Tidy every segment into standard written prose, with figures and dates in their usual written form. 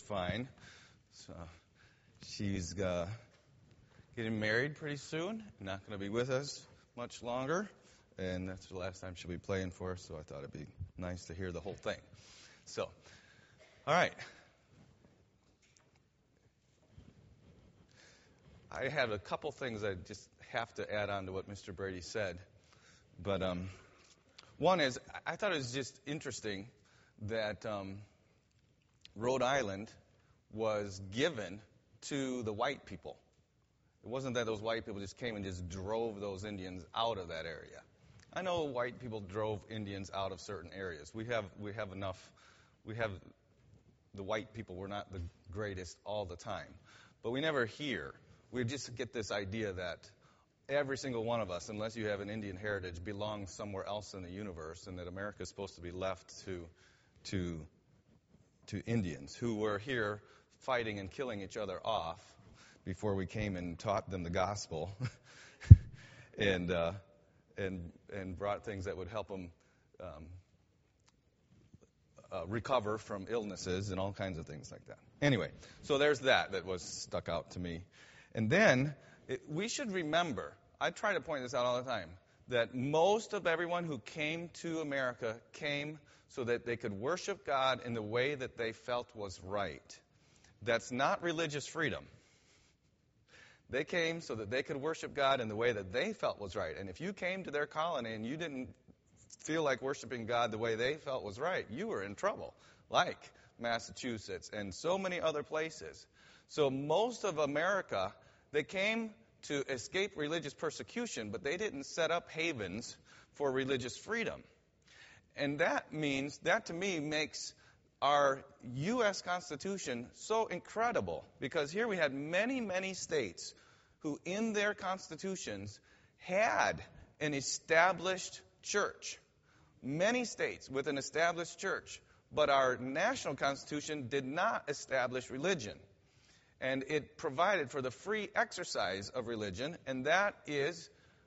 fine. So she's getting married pretty soon. Not going to be with us much longer. And that's the last time she'll be playing for us, so I thought it'd be nice to hear the whole thing. So, all right. I had a couple things I just have to add on to what Mr. Brady said. But one is, I thought it was just interesting that Rhode Island was given to the white people. It wasn't that those white people just came and just drove those Indians out of that area. I know white people drove Indians out of certain areas. We have enough. We have the white people. We're not the greatest all the time, but we never hear. We just get this idea that every single one of us, unless you have an Indian heritage, belongs somewhere else in the universe, and that America is supposed to be left to Indians who were here fighting and killing each other off before we came and taught them the gospel and brought things that would help them recover from illnesses and all kinds of things like that. Anyway, so there's that was stuck out to me. And then we should remember, I try to point this out all the time, that most of everyone who came to America came so that they could worship God in the way that they felt was right. That's not religious freedom. They came so that they could worship God in the way that they felt was right. And if you came to their colony and you didn't feel like worshiping God the way they felt was right, you were in trouble, like Massachusetts and so many other places. So most of America, they came to escape religious persecution, but they didn't set up havens for religious freedom. And that to me makes our U.S. Constitution so incredible, because here we had many, many states who in their constitutions had an established church. Many states with an established church, but our national constitution did not establish religion. And it provided for the free exercise of religion, and that is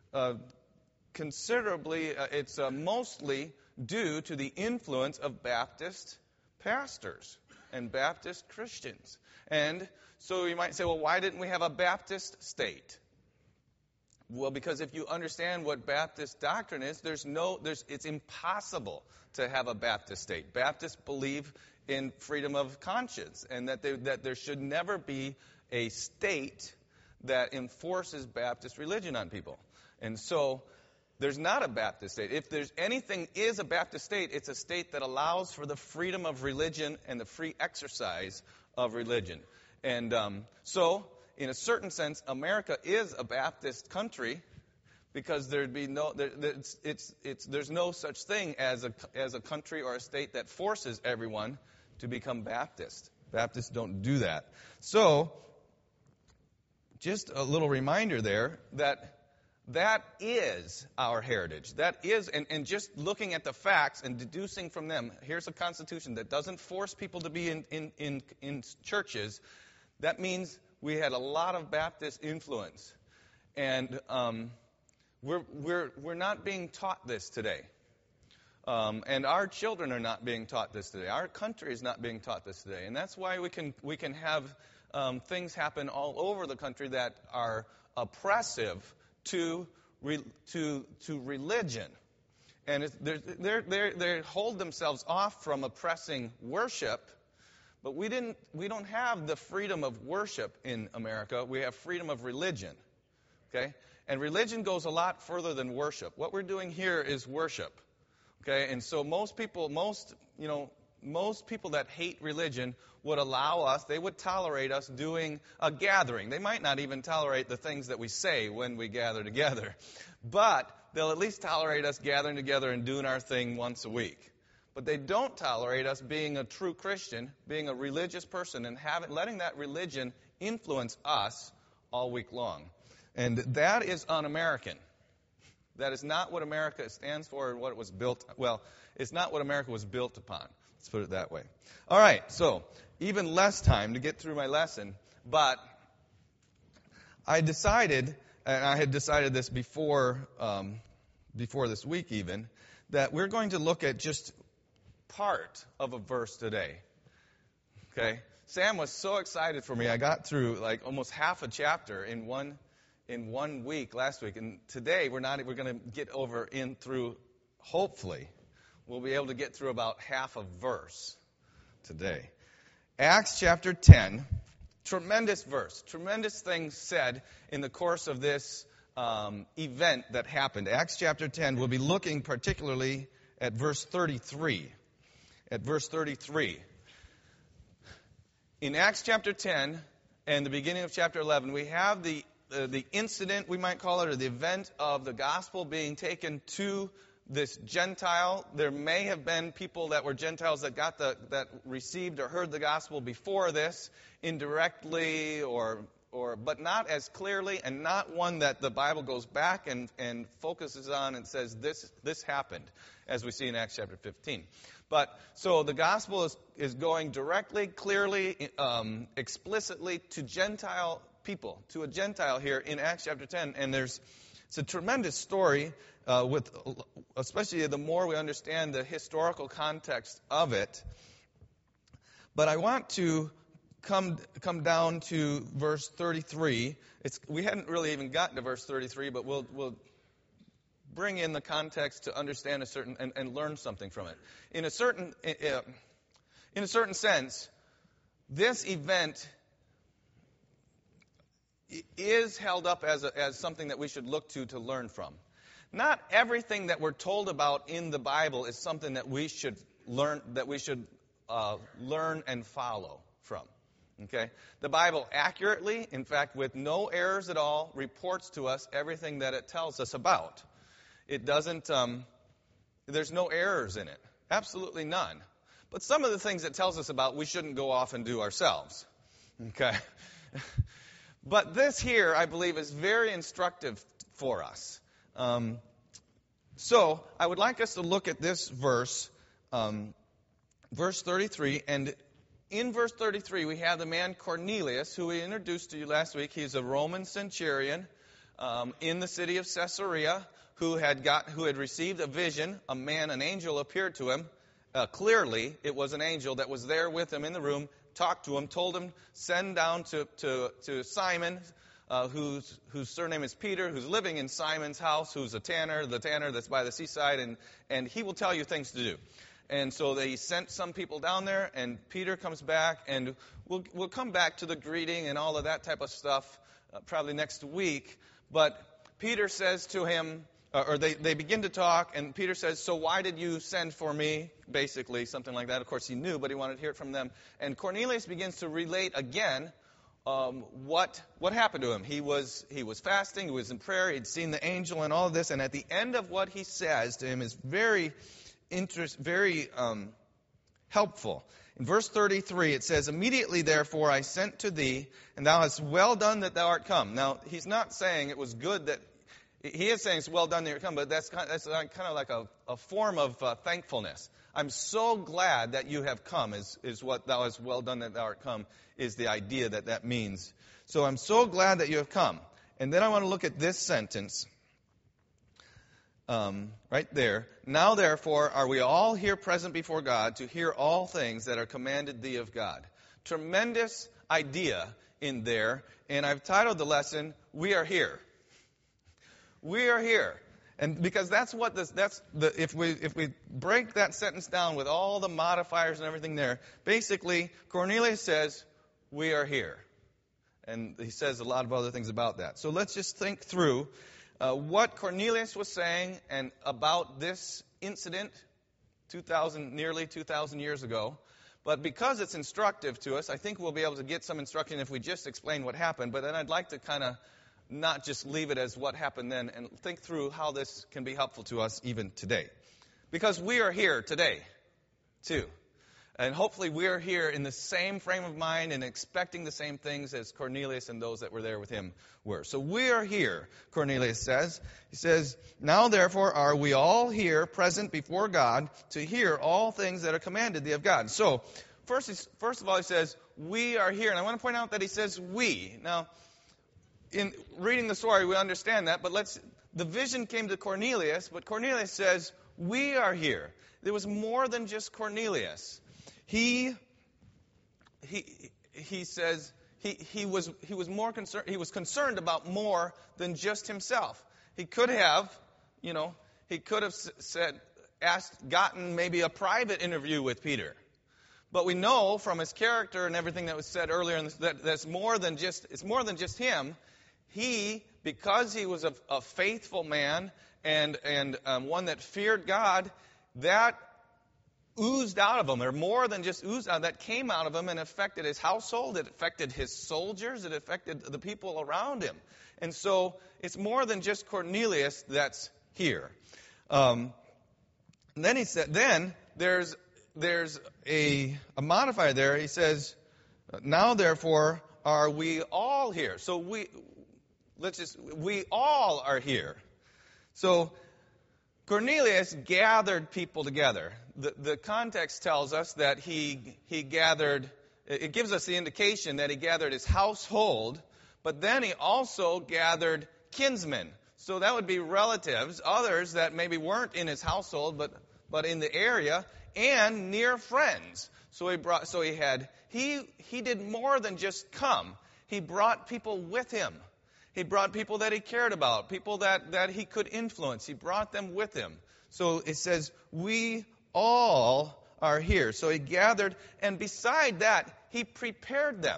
it's mostly due to the influence of Baptist pastors and Baptist Christians. And so you might say, well, why didn't we have a Baptist state? Well, because if you understand what Baptist doctrine is, it's impossible to have a Baptist state. Baptists believe in freedom of conscience, and that there should never be a state that enforces Baptist religion on people. And so there's not a Baptist state. If there's anything is a Baptist state, it's a state that allows for the freedom of religion and the free exercise of religion. And so, in a certain sense, America is a Baptist country, because there's no such thing as a country or a state that forces everyone to become Baptist. Baptists don't do that. So, just a little reminder there that is our heritage. That is, and just looking at the facts and deducing from them, here's a constitution that doesn't force people to be in churches. That means we had a lot of Baptist influence, and we're not being taught this today. And our children are not being taught this today. Our country is not being taught this today. And that's why we can have things happen all over the country that are oppressive to religion. And they hold themselves off from oppressing worship, but we don't have the freedom of worship in America. We have freedom of religion. Okay? And religion goes a lot further than worship. What we're doing here is worship. Okay, and so most people that hate religion would allow us, they would tolerate us doing a gathering. They might not even tolerate the things that we say when we gather together, but they'll at least tolerate us gathering together and doing our thing once a week. But they don't tolerate us being a true Christian, being a religious person, and letting that religion influence us all week long. And that is un-American. That is not what America stands for and what it was built. Well, it's not what America was built upon. Let's put it that way. All right, so even less time to get through my lesson, but I decided, and I had decided this before this week even, that we're going to look at just part of a verse today. Okay? Sam was so excited for me. I got through like almost half a chapter in one week last week, and today we're going to get through. Hopefully, we'll be able to get through about half a verse today. Acts chapter 10, tremendous verse, tremendous things said in the course of this event that happened. Acts chapter 10, we'll be looking particularly at verse 33. At verse 33. In Acts chapter 10 and the beginning of chapter 11, we have the incident, we might call it, or the event of the gospel being taken to this Gentile. There may have been people that were Gentiles that received or heard the gospel before this, indirectly but not as clearly, and not one that the Bible goes back and focuses on and says this happened, as we see in Acts chapter 15. But so the gospel is going directly, clearly, explicitly to Gentile people, to a Gentile here in Acts chapter 10. And it's a tremendous story, especially the more we understand the historical context of it. But I want to come down to verse 33. We hadn't really even gotten to verse 33, but we'll bring in the context to understand a certain and learn something from it. In a certain sense, this event is held up as something that we should look to learn from. Not everything that we're told about in the Bible is something that we should learn and follow from. Okay? The Bible accurately, in fact, with no errors at all, reports to us everything that it tells us about. It doesn't, there's no errors in it. Absolutely none. But some of the things it tells us about, we shouldn't go off and do ourselves. Okay? But this here, I believe, is very instructive for us. So, I would like us to look at this verse, verse 33, and in verse 33, we have the man Cornelius, who we introduced to you last week. He's a Roman centurion in the city of Caesarea, who had received a vision. An angel appeared to him. Clearly, it was an angel that was there with him in the room, talked to him, told him, send down to Simon, whose surname is Peter, who's living in Simon's house, who's the tanner that's by the seaside, and he will tell you things to do. And so they sent some people down there, and Peter comes back, and we'll come back to the greeting and all of that type of stuff probably next week. But Peter says to him, or they begin to talk, and Peter says, so why did you send for me? Basically, something like that. Of course, he knew, but he wanted to hear it from them. And Cornelius begins to relate again what happened to him. He was fasting, he was in prayer, he'd seen the angel and all of this, and at the end of what he says to him is very helpful. In verse 33, it says, immediately, therefore, I sent to thee, and thou hast well done that thou art come. Now, he's not saying it was good that, he is saying it's well done that you're come, but that's kind of like a form of thankfulness. I'm so glad that you have come, is what thou hast well done that thou art come, is the idea that means. So I'm so glad that you have come. And then I want to look at this sentence. Right there. Now, therefore, are we all here present before God to hear all things that are commanded thee of God? Tremendous idea in there, and I've titled the lesson, We Are Here. We are here. And because if we break that sentence down with all the modifiers and everything there, basically, Cornelius says, we are here. And he says a lot of other things about that. So let's just think through what Cornelius was saying and about this incident nearly 2,000 years ago. But because it's instructive to us, I think we'll be able to get some instruction if we just explain what happened. But then I'd like to kind of not just leave it as what happened then and think through how this can be helpful to us even today. Because we are here today, too. And hopefully we are here in the same frame of mind and expecting the same things as Cornelius and those that were there with him were. So we are here, Cornelius says. He says, now therefore are we all here present before God to hear all things that are commanded thee of God. So first of all he says, we are here. And I want to point out that he says we. Now, in reading the story we understand that, but the vision came to Cornelius, but Cornelius says, we are here. There was more than just Cornelius. he says he was more concerned. He was concerned about more than just himself. He could have, gotten maybe a private interview with Peter. But we know from his character and everything that was said earlier that it's more than just him. Because he was a faithful man and one that feared God, that oozed out of him, or more than just oozed out, that came out of him and affected his household, it affected his soldiers, it affected the people around him. And so it's more than just Cornelius that's here. And then he said, there's a modifier there. He says, now therefore are we all here. So we all are here. So Cornelius gathered people together. The context tells us that he gathered, it gives us the indication that he gathered his household, but then he also gathered kinsmen. So that would be relatives, others that maybe weren't in his household, but in the area, and near friends. So he did more than just come. He brought people with him. He brought people that he cared about, people that he could influence. He brought them with him. So it says, we all are here. So he gathered, and beside that, he prepared them.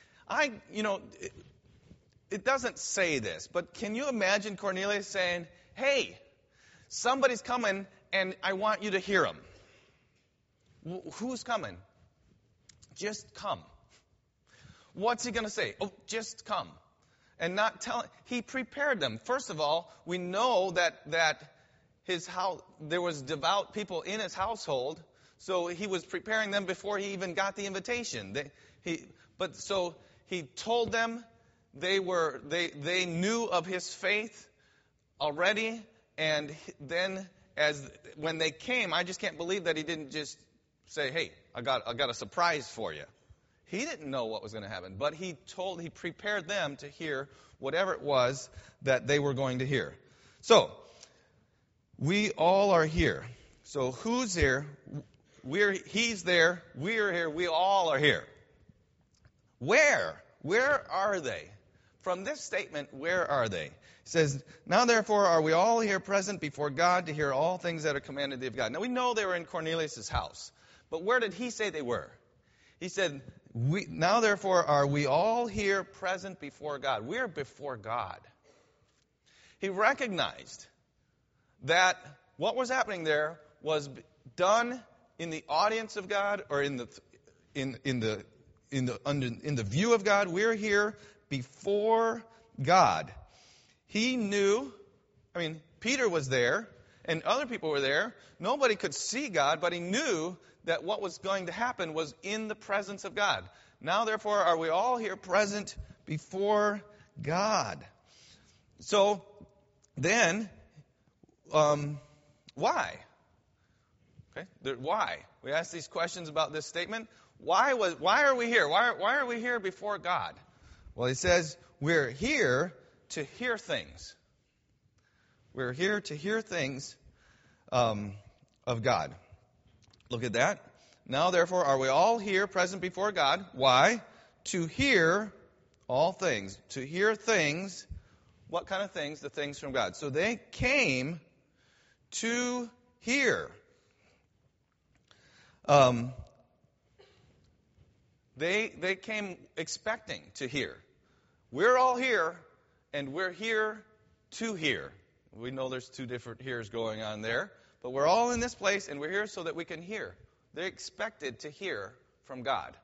It doesn't say this, but can you imagine Cornelius saying, hey, somebody's coming, and I want you to hear him. Who's coming? Just come. What's he going to say? Oh, just come. And not telling. He prepared them. First of all, we know that his house, there was devout people in his household, so he was preparing them before he even got the invitation. So he told them they knew of his faith already, and then when they came, I just can't believe that he didn't just say, hey, I got a surprise for you. He didn't know what was going to happen, but he prepared them to hear whatever it was that they were going to hear. So, we all are here. So, who's here? He's there. We're here. We all are here. Where? Where are they? From this statement, where are they? It says, now therefore are we all here present before God to hear all things that are commanded thee of God. Now, we know they were in Cornelius' house, but where did he say they were? He said, now therefore are we all here present before God. We're before God. He recognized that what was happening there was done in the audience of God, or in the view of God. We're here before God. He knew, Peter was there and other people were there. Nobody could see God, but he knew that what was going to happen was in the presence of God. Now, therefore, are we all here present before God? So, then, why? Okay, why? We ask these questions about this statement. Why are we here? Why are we here before God? Well, he says we're here to hear things. We're here to hear things of God. Look at that. Now, therefore, are we all here present before God? Why? To hear all things. To hear things. What kind of things? The things from God. So they came to hear. They came expecting to hear. We're all here, and we're here to hear. We know there's two different hears going on there. But we're all in this place, and we're here so that we can hear. They expected to hear from God.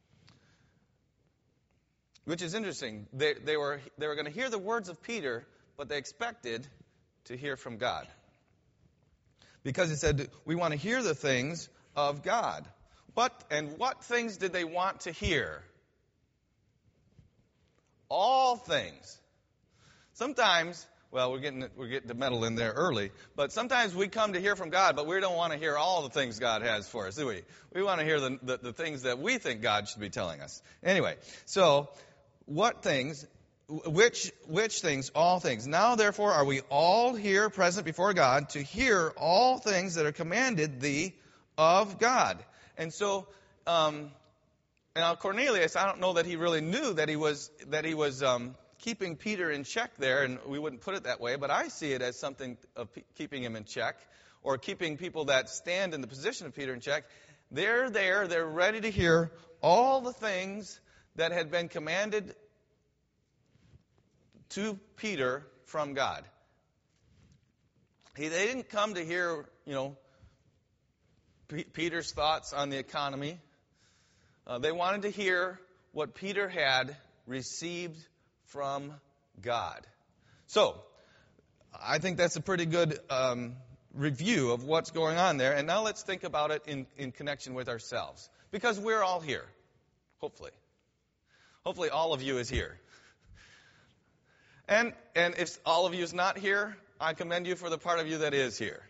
Which is interesting. They were going to hear the words of Peter, but they expected to hear from God. Because he said, we want to hear the things of God. What things did they want to hear? All things. Sometimes, well, we're getting the metal in there early, but sometimes we come to hear from God, but we don't want to hear all the things God has for us, do we? We want to hear the things that we think God should be telling us. Anyway, so what things? Which things? All things. Now, therefore, are we all here present before God to hear all things that are commanded thee of God? And so, Now Cornelius, I don't know that he really knew that he was keeping Peter in check there, and we wouldn't put it that way, but I see it as something of keeping him in check, or keeping people that stand in the position of Peter in check. They're there, they're ready to hear all the things that had been commanded to Peter from God. They didn't come to hear, Peter's thoughts on the economy. They wanted to hear what Peter had received from God. So, I think that's a pretty good review of what's going on there. And now let's think about it in connection with ourselves. Because we're all here, hopefully. Hopefully all of you is here. And if all of you is not here, I commend you for the part of you that is here.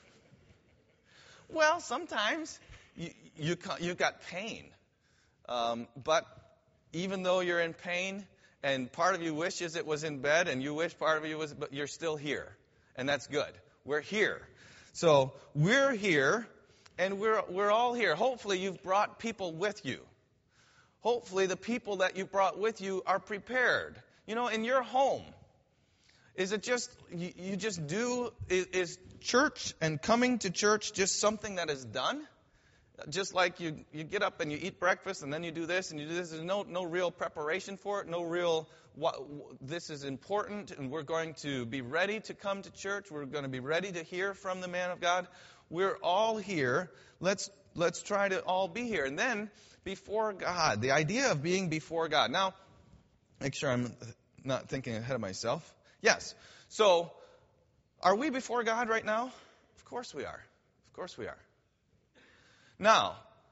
Well, sometimes you've got pain. But even though you're in pain, and part of you wishes it was in bed, and you wish part of you was, but you're still here. And that's good. We're here. So we're here, and we're all here. Hopefully you've brought people with you. Hopefully the people that you brought with you are prepared. In your home, is it just, you just do, is church and coming to church just something that is done? Just like you get up and you eat breakfast and then you do this and you do this. There's no real preparation for it, no real, this is important and we're going to be ready to come to church. We're going to be ready to hear from the man of God. We're all here. Let's try to all be here. And then before God, the idea of being before God. Now, make sure I'm not thinking ahead of myself. Yes. So, are we before God right now? Of course we are. Of course we are. Now,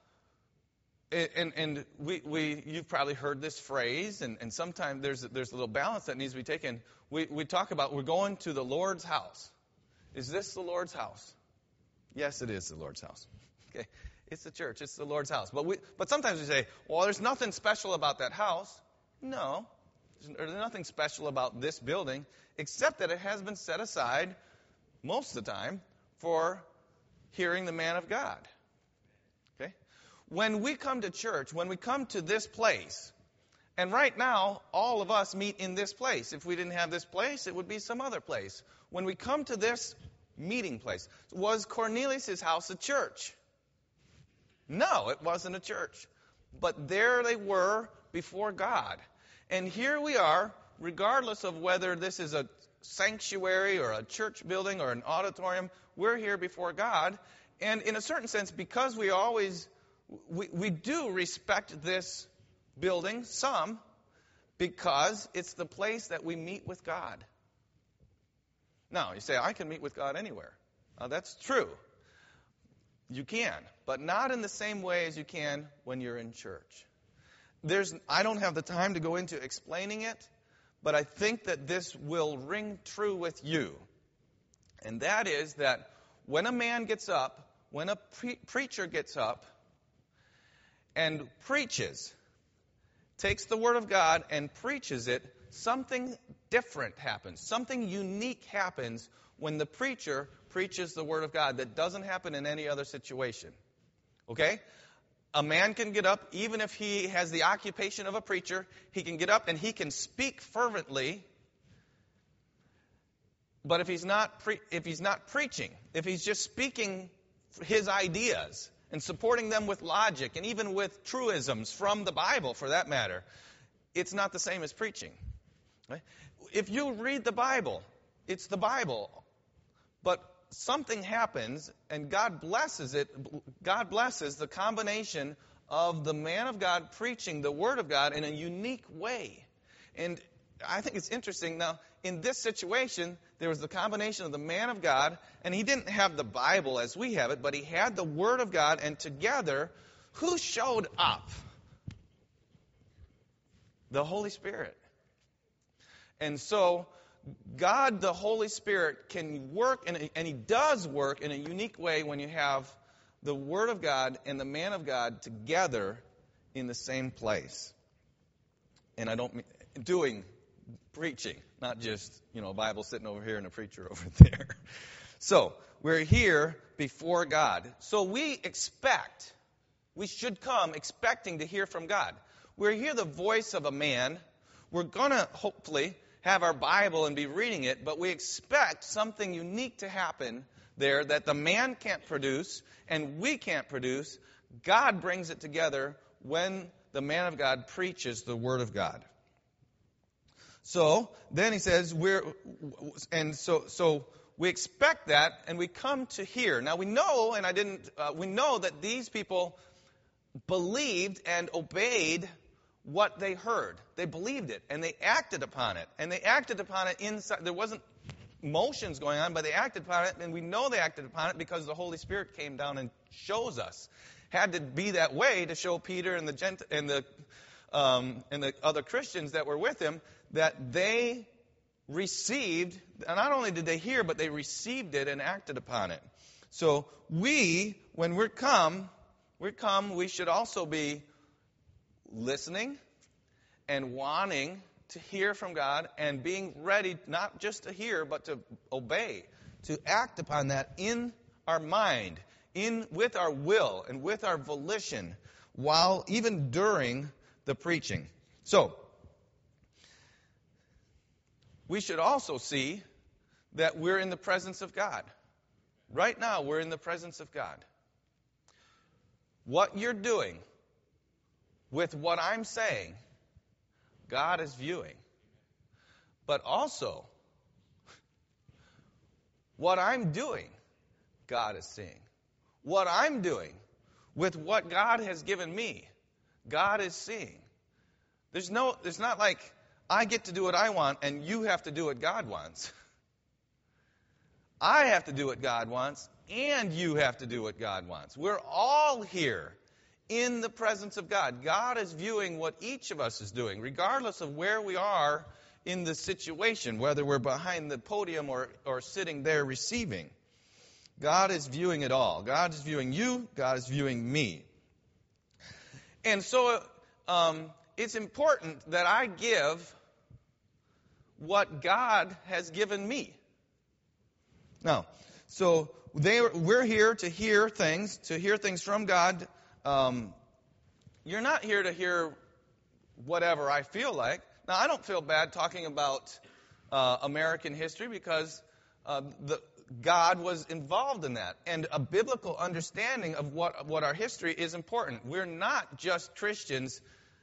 and you've probably heard this phrase, and sometimes there's a little balance that needs to be taken. We talk about we're going to the Lord's house. Is this the Lord's house? Yes, it is the Lord's house. Okay, it's the church. It's the Lord's house. But sometimes we say, well, there's nothing special about that house. No, there's nothing special about this building, except that it has been set aside most of the time for hearing the man of God. Okay? When we come to church, when we come to this place, and right now, all of us meet in this place. If we didn't have this place, it would be some other place. When we come to this meeting place, was Cornelius' house a church? No, it wasn't a church. But there they were before God. And here we are, regardless of whether this is a sanctuary or a church building or an auditorium, we're here before God. And in a certain sense, because we do respect this building, some, because it's the place that we meet with God. Now, you say, I can meet with God anywhere. That's true. You can, but not in the same way as you can when you're in church. I don't have the time to go into explaining it, but I think that this will ring true with you. And that is that when a man gets up, when a preacher gets up and preaches, takes the Word of God and preaches it, something different happens. Something unique happens when the preacher preaches the Word of God that doesn't happen in any other situation. Okay? A man can get up, even if he has the occupation of a preacher, he can get up and he can speak fervently. But if he's not preaching, if he's just speaking his ideas and supporting them with logic and even with truisms from the Bible, for that matter, it's not the same as preaching. Right? If you read the Bible, it's the Bible. But something happens, and God blesses it. God blesses the combination of the man of God preaching the Word of God in a unique way. And I think it's interesting. Now, in this situation, there was the combination of the man of God, and he didn't have the Bible as we have it, but he had the Word of God, and together, who showed up? The Holy Spirit. And so, God, the Holy Spirit, can work, and He does work in a unique way when you have the Word of God and the man of God together in the same place. And I don't mean doing preaching, not just, a Bible sitting over here and a preacher over there. So, we're here before God. So we expect We should come expecting to hear from God. We hear the voice of a man. We're going to hopefully have our Bible and be reading it, but we expect something unique to happen there that the man can't produce and we can't produce. God brings it together when the man of God preaches the Word of God. So then he says, so we expect that, and we come to hear. Now we know, we know that these people believed and obeyed what they heard. They believed it, and they acted upon it. And they acted upon it inside. There wasn't motions going on, but they acted upon it, and we know they acted upon it because the Holy Spirit came down and shows us. Had to be that way to show Peter and the other Christians that were with him that they received, and not only did they hear, but they received it and acted upon it. So when we come, we should also be listening and wanting to hear from God and being ready not just to hear, but to obey, to act upon that in our mind, with our will and with our volition, even during the preaching. So, we should also see that we're in the presence of God. Right now, we're in the presence of God. What you're doing with what I'm saying, God is viewing. But also, what I'm doing, God is seeing. What I'm doing with what God has given me, God is seeing. There's not like I get to do what I want and you have to do what God wants. I have to do what God wants and you have to do what God wants. We're all here in the presence of God. God is viewing what each of us is doing, regardless of where we are in the situation, whether we're behind the podium or sitting there receiving. God is viewing it all. God is viewing you. God is viewing me. And so it's important that I give what God has given me. Now, so we're here to hear things from God. You're not here to hear whatever I feel like. Now, I don't feel bad talking about American history because God was involved in that. And a biblical understanding of what our history is important. We're not just Christians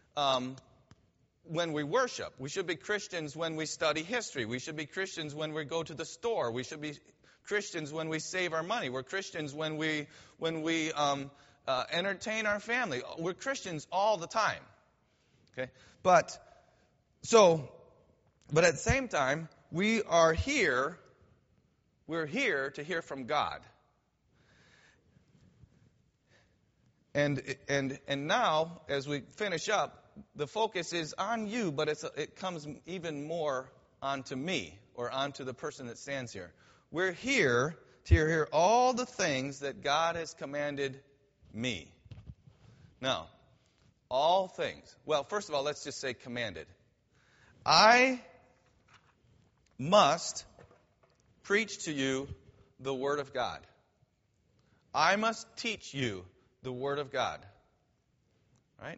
when we worship. We should be Christians when we study history. We should be Christians when we go to the store. We should be Christians when we save our money. We're Christians when we entertain our family. We're Christians all the time. Okay? But at the same time, we're here to hear from God. And now, as we finish up, the focus is on you, but it comes even more onto me or onto the person that stands here. We're here to hear all the things that God has commanded me. Now, all things. Well, first of all, let's just say commanded. I must preach to you the Word of God. I must teach you the Word of God. Right?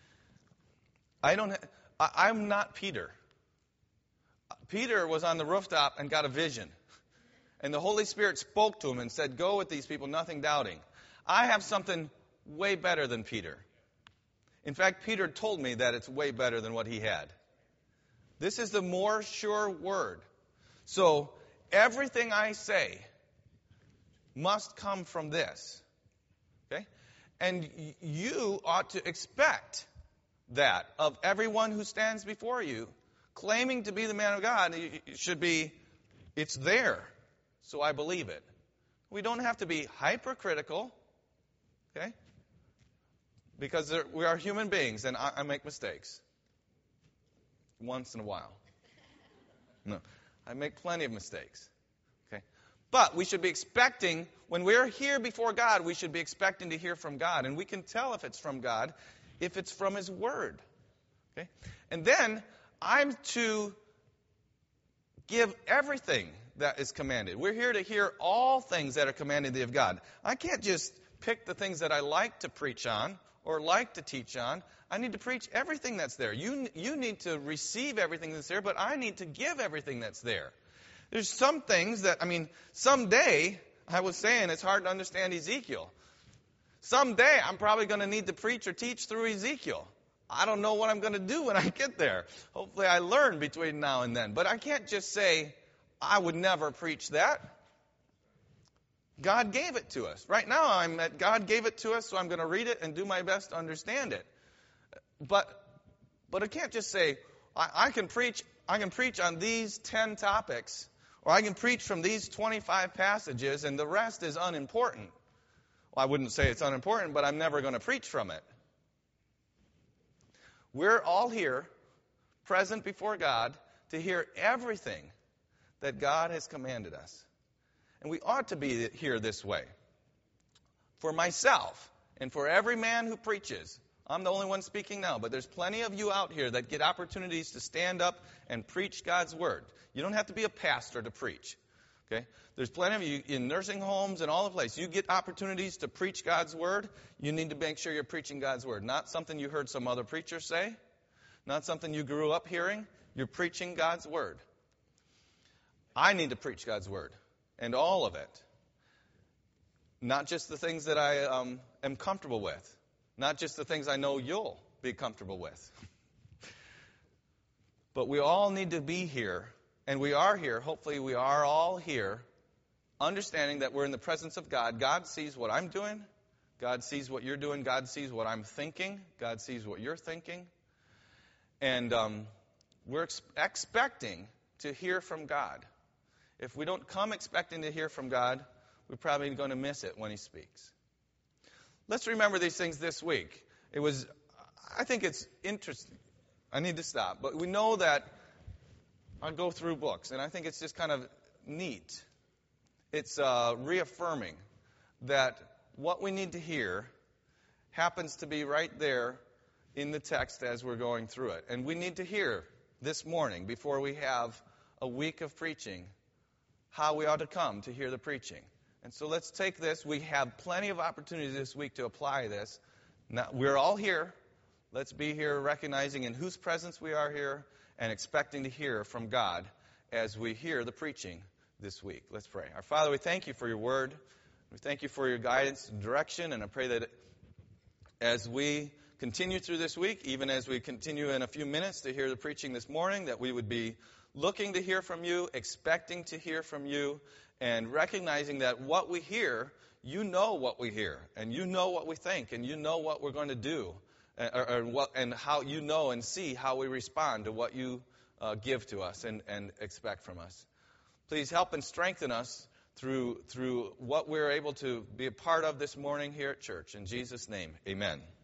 I'm not Peter. Peter was on the rooftop and got a vision. And the Holy Spirit spoke to him and said, go with these people, nothing doubting. I have something way better than Peter. In fact, Peter told me that it's way better than what he had. This is the more sure word. So, everything I say must come from this. Okay? And you ought to expect that of everyone who stands before you, claiming to be the man of God. It should be, it's there, so I believe it. We don't have to be hypercritical, okay? Because we are human beings, and I make mistakes. Once in a while. No, I make plenty of mistakes. Okay? But we should be expecting, when we're here before God, we should be expecting to hear from God. And we can tell if it's from God, if it's from His Word. Okay? And then, I'm to give everything that is commanded. We're here to hear all things that are commanded of God. I can't just pick the things that I like to preach on or like to teach on. I need to preach everything that's there. You need to receive everything that's there, but I need to give everything that's there. There's some things that, someday, I was saying it's hard to understand Ezekiel. Someday I'm probably going to need to preach or teach through Ezekiel. I don't know what I'm going to do when I get there. Hopefully I learn between now and then. But I can't just say, I would never preach that. God gave it to us. Right now God gave it to us, so I'm going to read it and do my best to understand it. But I can't just say, I can preach on these 10 topics, or I can preach from these 25 passages, and the rest is unimportant. Well, I wouldn't say it's unimportant, but I'm never going to preach from it. We're all here, present before God, to hear everything that God has commanded us. And we ought to be here this way. For myself, and for every man who preaches, I'm the only one speaking now, but there's plenty of you out here that get opportunities to stand up and preach God's word. You don't have to be a pastor to preach. Okay? There's plenty of you in nursing homes and all the places. You get opportunities to preach God's word. You need to make sure you're preaching God's word. Not something you heard some other preacher say. Not something you grew up hearing. You're preaching God's word. I need to preach God's word. And all of it. Not just the things that I am comfortable with. Not just the things I know you'll be comfortable with. But we all need to be here. And we are here. Hopefully we are all here. Understanding that we're in the presence of God. God sees what I'm doing. God sees what you're doing. God sees what I'm thinking. God sees what you're thinking. And we're expecting to hear from God. If we don't come expecting to hear from God, we're probably going to miss it when He speaks. Let's remember these things this week. I think it's interesting. I need to stop. But we know that I go through books, and I think it's just kind of neat. It's reaffirming that what we need to hear happens to be right there in the text as we're going through it. And we need to hear this morning, before we have a week of preaching, how we ought to come to hear the preaching. And so let's take this. We have plenty of opportunities this week to apply this. Now, we're all here. Let's be here recognizing in whose presence we are here and expecting to hear from God as we hear the preaching this week. Let's pray. Our Father, we thank you for your word. We thank you for your guidance and direction. And I pray that as we continue through this week, even as we continue in a few minutes to hear the preaching this morning, that we would be looking to hear from you, expecting to hear from you, and recognizing that what we hear, you know what we hear, and you know what we think, and you know what we're going to do, and how you know and see how we respond to what you give to us and expect from us. Please help and strengthen us through what we're able to be a part of this morning here at church. In Jesus' name, amen.